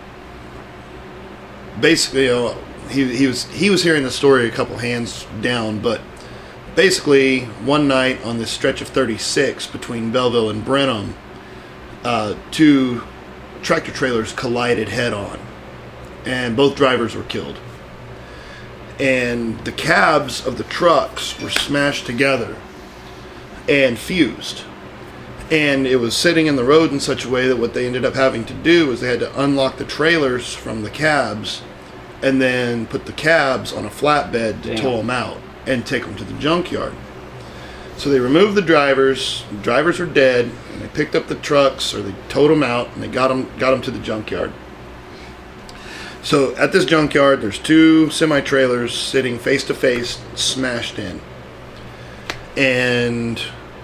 basically, you know, he he was he was hearing the story a couple hands down, but basically one night on this stretch of thirty-six between Belleville and Brenham, uh, two tractor trailers collided head on, and both drivers were killed. And the cabs of the trucks were smashed together and fused. And it was sitting in the road in such a way that what they ended up having to do was they had to unlock the trailers from the cabs and then put the cabs on a flatbed to Damn. tow them out and take them to the junkyard. So they removed the drivers. The drivers were dead, and they picked up the trucks, or they towed them out, and they got them got them to the junkyard. So at this junkyard, there's two semi-trailers sitting face to face, smashed in. And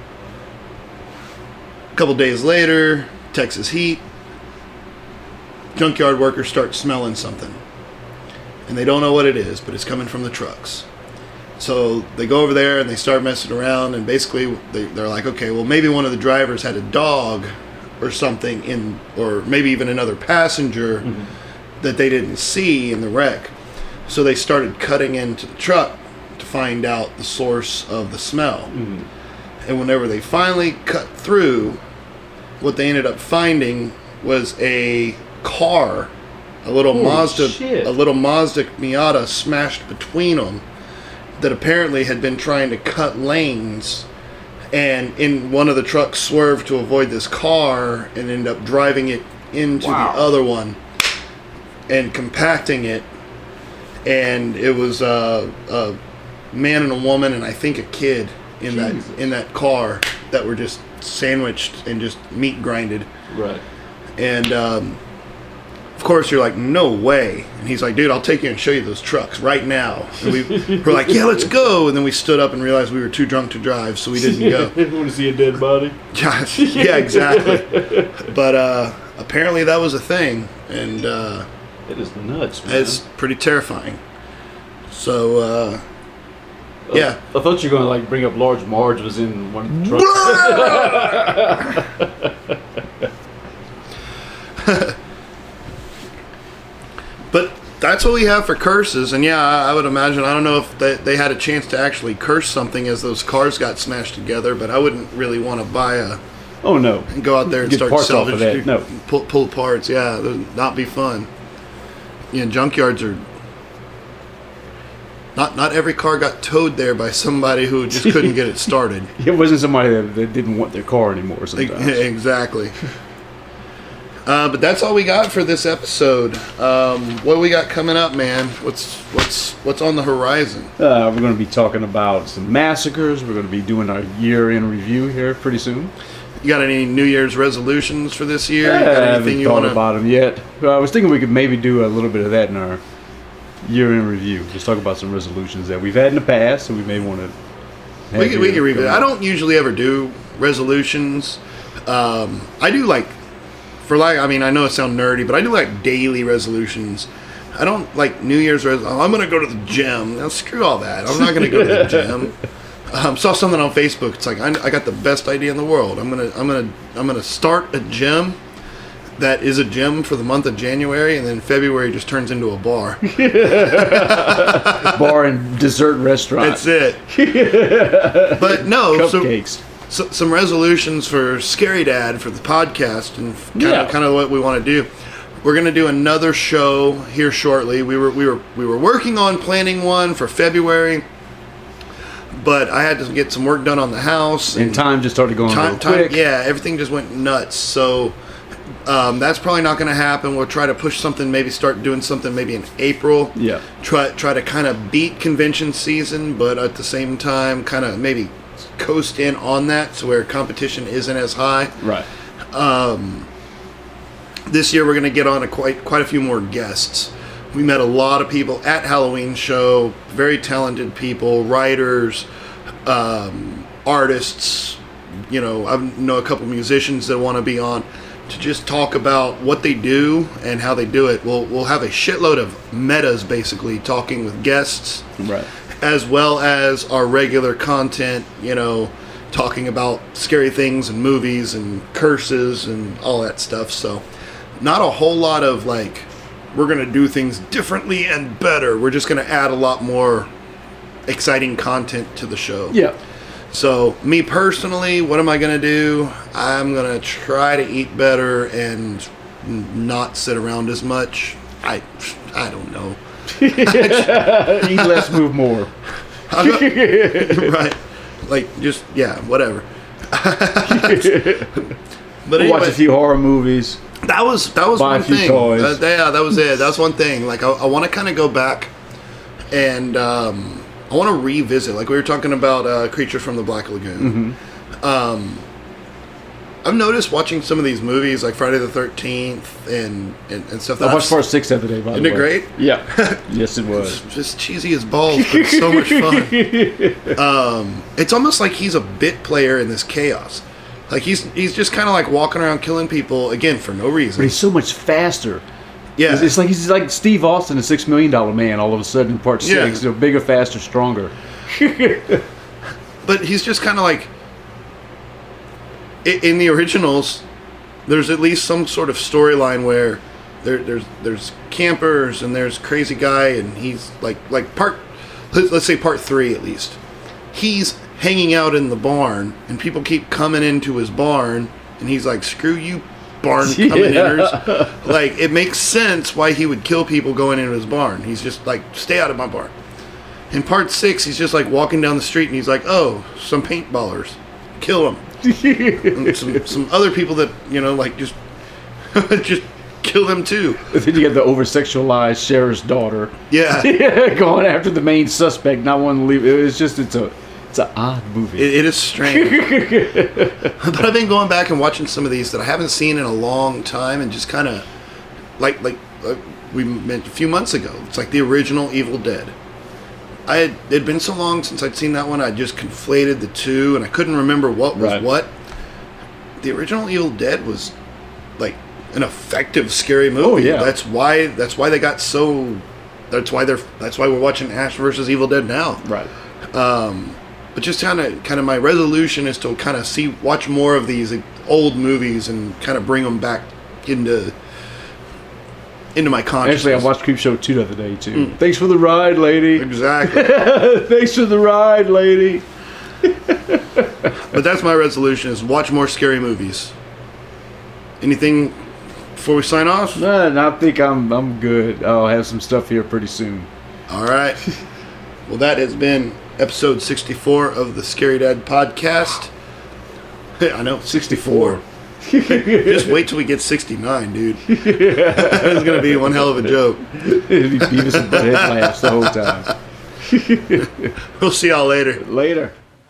a couple days later, Texas heat, junkyard workers start smelling something. And they don't know what it is, but it's coming from the trucks. So they go over there and they start messing around, and basically they, they're like, okay, well maybe one of the drivers had a dog or something in, or maybe even another passenger mm-hmm. that they didn't see in the wreck. So they started cutting into the truck to find out the source of the smell. Mm-hmm. And whenever they finally cut through, what they ended up finding was a car, a little Holy Mazda, shit. a little Mazda Miata smashed between them, that apparently had been trying to cut lanes, and in one of the trucks swerved to avoid this car and ended up driving it into Wow. the other one and compacting it. And it was a, a man and a woman, and I think a kid in Jesus. that in that car that were just sandwiched and just meat grinded. Right. And um, of course you're like, no way. And he's like, dude, I'll take you and show you those trucks right now. And we were like, yeah, let's go. And then we stood up and realized we were too drunk to drive, so we didn't go. Want to see a dead body? Gosh, yeah, exactly. But uh, apparently that was a thing, and uh, It is nuts, man. it's pretty terrifying. So, uh, yeah. I thought you were going to like bring up Large Marge was in one of the trucks. But that's what we have for curses, and yeah, I, I would imagine, I don't know if they, they had a chance to actually curse something as those cars got smashed together, but I wouldn't really want to buy a, Oh no. and go out there and Get start parts off of salvaging, that, no. pull, pull parts, yeah, that would not be fun. Yeah, junkyards are, not not every car got towed there by somebody who just couldn't get it started. It wasn't somebody that, that didn't want their car anymore sometimes. Exactly. Uh, but that's all we got for this episode. Um, what we got coming up, man? What's what's what's on the horizon? Uh, we're going to be talking about some massacres. We're going to be doing our year-end review here pretty soon. You got any New Year's resolutions for this year? Yeah, you got I anything haven't you thought want to? about them yet. Well, I was thinking we could maybe do a little bit of that in our year-end review. Just talk about some resolutions that we've had in the past, so we may want to. We can we can revisit. I don't usually ever do resolutions. Um, I do like. For like, I mean, I know it sounds nerdy, but I do like daily resolutions. I don't like New Year's resolution. I'm going to go to the gym. Now, screw all that. I'm not going to go to the gym. Um, saw something on Facebook. It's like I, I got the best idea in the world. I'm gonna, I'm gonna, I'm gonna start a gym that is a gym for the month of January, and then February just turns into a bar. Bar and dessert restaurant. That's it. But no, Cupcakes. So, So, some resolutions for Scary Dad for the podcast and kind Yeah. of kind of what we want to do. We're going to do another show here shortly. We were we were we were working on planning one for February, but I had to get some work done on the house And time just started going time, real time quick. yeah, everything just went nuts. So um, that's probably not going to happen. We'll try to push something, maybe start doing something maybe in April. Yeah. Try try to kind of beat convention season, but at the same time, kind of maybe coast in on that, so where competition isn't as high. Right. This year, we're going to get on a quite quite a few more guests. We met a lot of people at Halloween show, very talented people, writers, um, artists. You know, I know a couple musicians that want to be on to just talk about what they do and how they do it. We'll we'll have a shitload of metas, basically talking with guests, Right. as well as our regular content, you know, talking about scary things and movies and curses and all that stuff. So, not a whole lot of like, we're going to do things differently and better. We're just going to add a lot more exciting content to the show. Yeah. So, me personally, what am I going to do? I'm going to try to eat better and n- not sit around as much. I, I don't know. Eat less, move more. I'm not- right. Like, just, yeah, whatever. But anyway, Watch a few horror movies. that was that was buy a one few thing. toys. Uh, yeah, that was it. That was one thing. Like, I, I want to kind of go back and um, I want to revisit. Like, we were talking about uh, Creature from the Black Lagoon. Mm-hmm. Um, I've noticed watching some of these movies, like Friday the thirteenth and, and, and stuff. I that watched I've- part six the other day, by Isn't the it way. great? Yeah. Yes, it was. It's just cheesy as balls, but it's so much fun. Um, it's almost like he's a bit player in this chaos. Like he's he's just kind of like walking around killing people again for no But reason. he's so much faster. Yeah, It's, it's like he's like Steve Austin, the Six Million Dollar Man. All of a sudden, in part Yeah. six, you know, bigger, faster, stronger. but he's just kind of like i- in the originals. There's at least some sort of storyline where there, there's there's campers and there's crazy guy and he's like like part let's let's say part three at least. He's hanging out in the barn and people keep coming into his barn and he's like, screw you, barn coming inners. Like, it makes sense why he would kill people going into his barn. He's just like, stay out of my barn. In part six, he's just like walking down the street and he's like, oh, some paintballers, kill them. And some some other people that, you know, like just just kill them too. Then you get the over-sexualized sheriff's daughter Yeah. going after the main suspect, not wanting to leave. It was just, it's a, it's an odd movie. It, it is strange. But I've been going back and watching some of these that I haven't seen in a long time and just kind of, like, like uh, we meant a few months ago. It's like the original Evil Dead. I had, it had been so long since I'd seen that one, I just conflated the two and I couldn't remember what was Right. what. The original Evil Dead was, like, an effective, scary movie. Oh, yeah. That's why, that's why they got so, that's why they're, that's why we're watching Ash versus Evil Dead now. Right. But just kind of, kind of my resolution is to kind of see, watch more of these old movies and kind of bring them back into, into my consciousness. Actually, I watched Creepshow two the other day, too. Thanks for the ride, lady. Exactly. Thanks for the ride, lady. But that's my resolution: is watch more scary movies. Anything before we sign off? Nah, and I think I'm I'm good. I'll have some stuff here pretty soon. All right. Well, that has been episode sixty-four of the Scary Dad podcast. I know, sixty-four. Just wait till we get sixty-nine, dude. It's gonna be one hell of a joke. It'd be Beavis and Butthead laughs the whole time. We'll see y'all later. Later.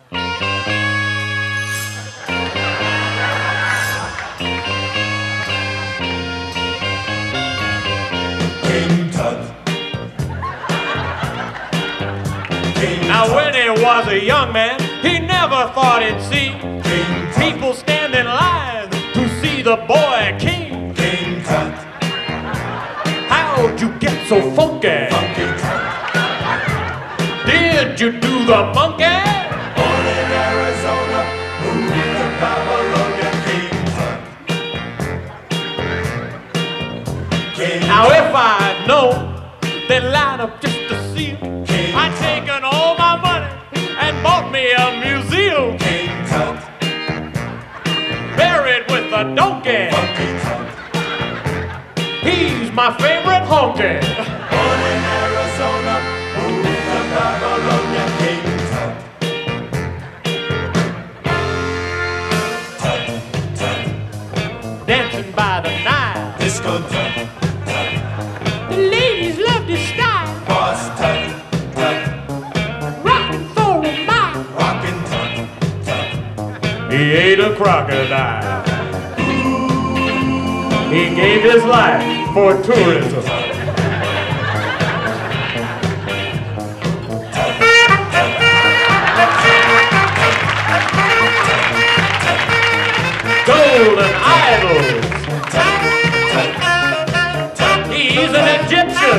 Now when he was a young man, he never thought he'd see people stand in line to see the boy king. King Tut. How'd you get so funky? Funky Tut. Did you do the monkey? Born in Arizona, moved to Babylonia. King Tut. King now if I'd known they'd line up just to see him, I'd taken all my money and bought me a museum. King Tut. Buried with a donkey. Funky Tut. He's my favorite honky. Born in Arizona, moved to Babylonia. King Tut. Tut, Tut. Dancing by the Nile. Disco Tut. The ladies loved his style. Boss Tut. He ate a crocodile. He gave his life for tourism. Golden idols. He's an Egyptian.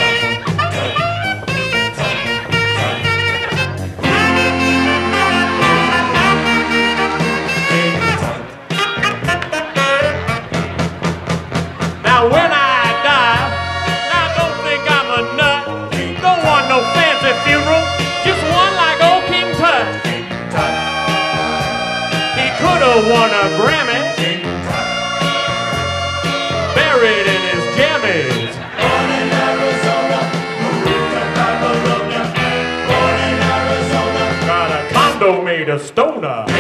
Now when I die, now don't think I'm a nut. Don't want no fancy funeral, just one like old King Tut. He could have won a Grammy, buried in his jammies. Born in Arizona, moved to Babylonia. Born in Arizona, got a condo made of stoner.